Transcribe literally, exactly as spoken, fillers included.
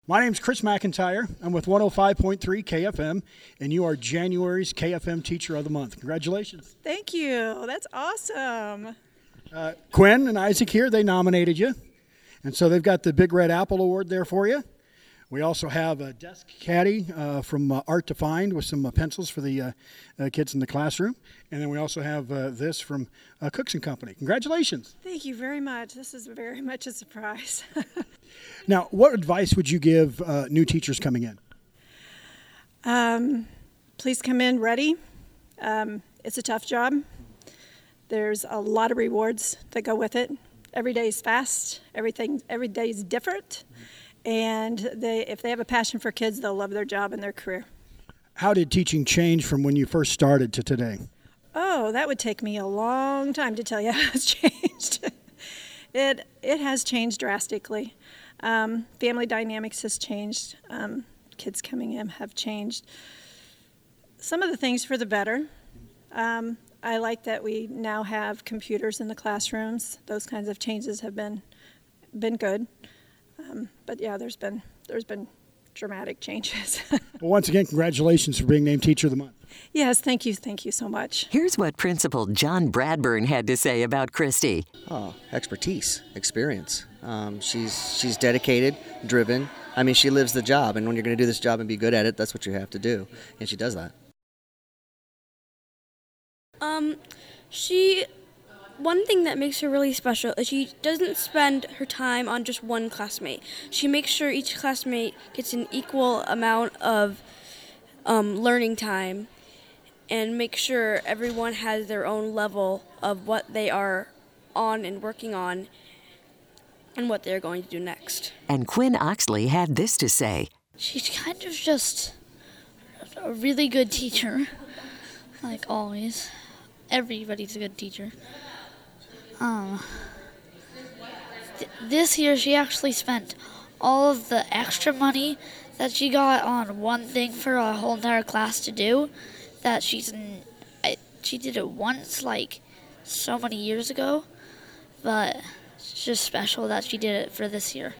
My name's Chris McIntyre. I'm with one oh five point three K F M, and you are January's K F M Teacher of the Month. Congratulations. Thank you. That's awesome. Uh, Quinn and Isaac here, they nominated you. And so they've got the Big Red Apple Award there for you. We also have a desk caddy uh, from uh, Art to Find with some uh, pencils for the uh, uh, kids in the classroom. And then we also have uh, this from uh, Cooks and Company. Congratulations. Thank you very much. This is very much a surprise. Now, what advice would you give uh, new teachers coming in? Um, please come in ready. Um, it's a tough job. There's a lot of rewards that go with it. Every day is fast. Everything, every day is different. And they, if they have a passion for kids, they'll love their job and their career. How did teaching change from when you first started to today? Oh, that would take me a long time to tell you how it's changed. it it has changed drastically. Um, family dynamics has changed. Um, kids coming in have changed. Some of the things for the better. Um, I like that we now have computers in the classrooms. Those kinds of changes have been been good. Um, but yeah, there's been there's been dramatic changes. Well, once again, congratulations for being named Teacher of the Month. Yes, thank you, thank you so much. Here's what Principal John Bradburn had to say about Christy. Oh, expertise, experience. Um, she's she's dedicated, driven. I mean, she lives the job, and when you're going to do this job and be good at it, that's what you have to do, and she does that. Um, she, one thing that makes her really special is she doesn't spend her time on just one classmate. She makes sure each classmate gets an equal amount of um, learning time and makes sure everyone has their own level of what they are on and working on and what they're going to do next. And Quinn Oxley had this to say. She's kind of just a really good teacher, like always. Everybody's a good teacher. Um, th- this year she actually spent all of the extra money that she got on one thing for a whole entire class to do. That she's, n- I, she did it once, like so many years ago, but it's just special that she did it for this year.